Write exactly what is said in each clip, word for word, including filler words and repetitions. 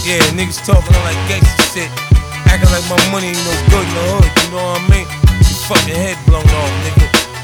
Yeah, niggas talking like gangsta shit, acting like my money ain't no good in the hood, you know what I mean? Your fucking head blown off, nigga.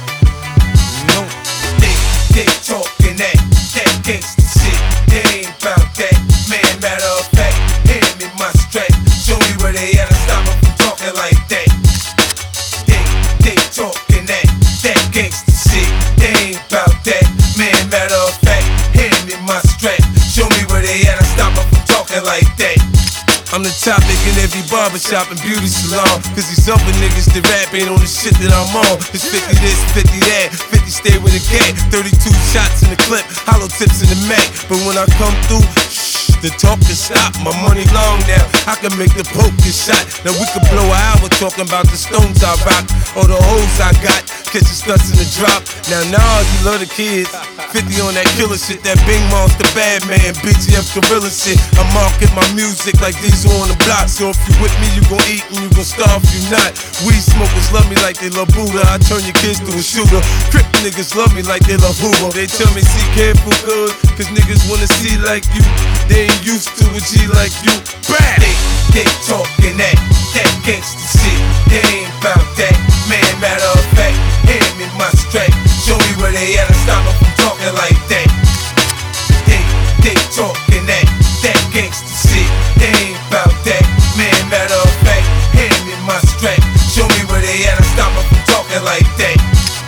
You know? They, they talking that, that gangsta shit. They ain't about that, man, matter of fact. Hand me my strap, show me where they at and stop them from talking like that. They, they talking that, that gangsta shit. They ain't about that, man, matter of fact. Hand me my strap, show me where they at and stop them from talking like that. I'm the topic in every barbershop and beauty salon, cause these other niggas that rap ain't on the shit that I'm on. It's fifty this, fifty that, fifty stay with a gang, thirty-two shots in the clip, hollow tips in the Mac. But when I come through, shh, the talk can stop. My money long now, I can make the poke get shot. Now we could blow an hour talking about the stones I rock, or the hoes I got, catch the studs in the drop. Now Nas, he love the kids, fifty on that killer shit, that Bing Monster Bad Man, B G F Gorilla shit. I market my music like these on the block, so if you with me, you gon' eat and you gon' starve if you not. Weed smokers love me like they love Buddha, I turn your kids to a shooter. Crip niggas love me like they love Hoover. They tell me see careful cuz, cause niggas wanna see like you. They ain't used to a G like you. Bam! They, they talking that, that gangsta shit. They ain't about that, man, matter of fact. Hand me my strap, show me where they at and stop them from talking like that. They, they talking that, that gangsta shit. They ain't about that, man, matter of fact. Hand me my strap, show me where they at and stop them from talking like that.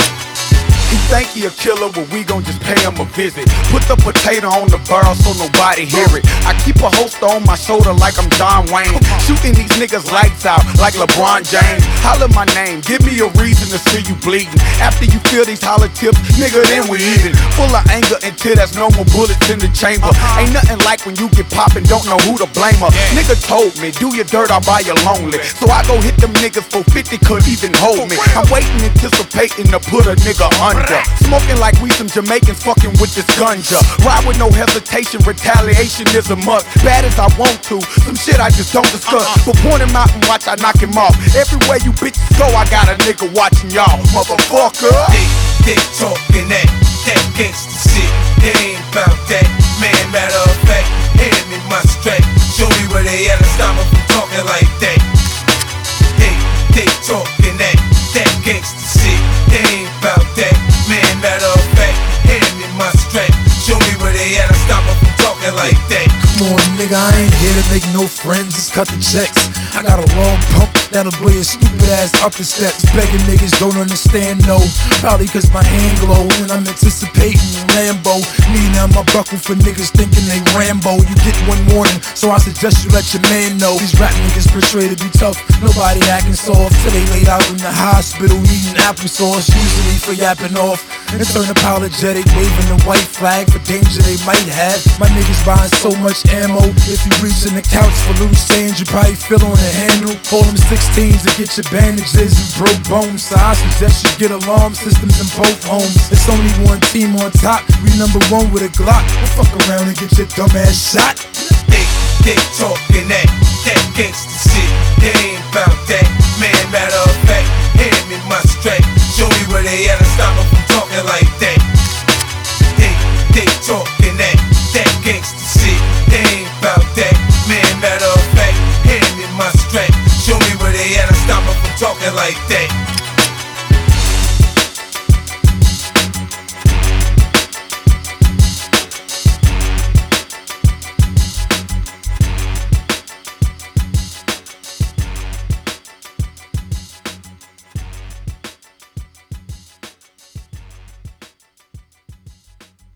He think he a killer, but we gon' just pay him a visit. Put the potato on the barrel so nobody hear it. I keep a holster on my shoulder like I'm John Wayne, shooting these niggas lights out like LeBron James. Holler my name, give me a reason to see you bleeding. After you feel these holler tips, nigga, then we even. Full of anger until there's no more bullets in the chamber. Ain't nothing like when you get poppin', don't know who to blame her. Nigga told me, do your dirt, I'll buy you lonely. So I go hit them niggas for fifty, could even hold me. I'm waiting, anticipating to put a nigga under. Smoking like we some Jamaicans fucking with this ganja. Ride with no hesitation, retaliation is a must. Bad as I want to, some shit I just don't discuss. But point him out and watch, I knock him off. Everywhere you bitches go, I got a nigga watching y'all, motherfucker. They, they talking that, that gangsta shit. They ain't about that, man, matter of fact. Hand me my strap, show me where they at and stop them from talking like that. They, they talking that, that gangsta shit. They ain't about that, man, matter of fact. Hand me my strap, show me where they at and stop them from talking like that. Come on, nigga, I ain't here to make no friends, just cut the checks. I got a long pump that'll blow your stupid ass up the steps. Begging niggas don't understand, no. Probably cause my hand glow and I'm anticipating Lambo. Me now my buckle for niggas thinking they Rambo. You get one warning, so I suggest you let your man know. These rap niggas portray to be tough, nobody acting soft. Till they laid out in the hospital eating applesauce, usually for yapping off. And turn apologetic, waving the white flag for danger they might have. My niggas buying so much ammo, if you reaching the couch for loose change, you probably feel on the handle. Call them sixteens to get your bandages and broke bones. So I suggest you get alarm systems in both homes. It's only one team on top, we number one with a Glock. Don't fuck around and get your dumb ass shot. They, they talking that, that gangsta shit. They ain't about that, man, matter of fact. Hand me my strap, show me where they at and stop them